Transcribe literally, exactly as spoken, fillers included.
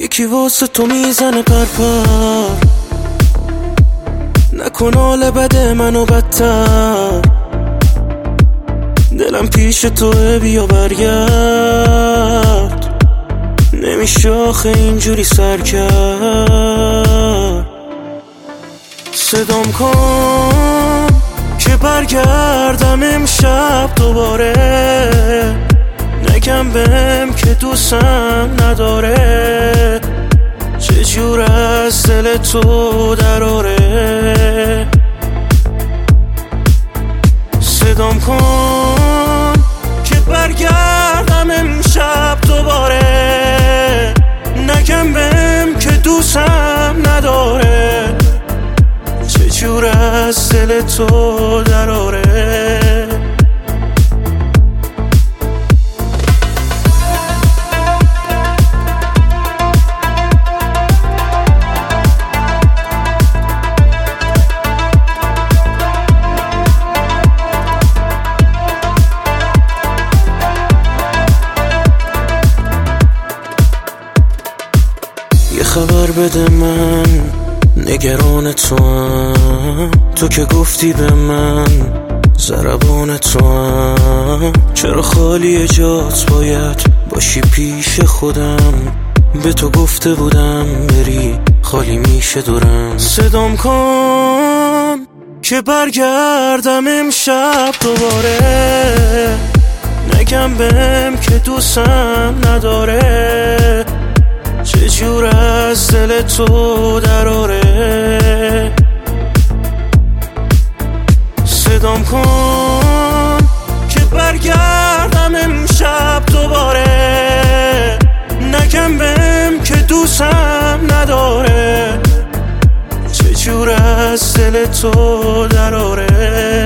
یکی واسه تو میزنه پرپر، نکن حال بده منو بدتر. دلم پیش توه بیا برگرد، نمیشه آخه اینجوری سر کرد. صدام کن که برگردم امشب دوباره، نگم بهم که دوستم نداره. چجور از دل تو دراره. صدام کن که برگردم امشب دوباره، نگم بهم که دوستم نداره. چجور از دل تو دراره. یه خبر بده من نگران تو هم، تو که گفتی به من ضربان تو هم. چرا خالی جات باید باشی پیش خودم، به تو گفته بودم بری خالی میشه دورم. صدام کن که برگردم امشب دوباره، نگم بهم که دوستم نداره. چجور از دل تو دراره. صدام کن که برگردم امشب دوباره، نگم بهم که دوستم نداره. چجور از دل تو دراره.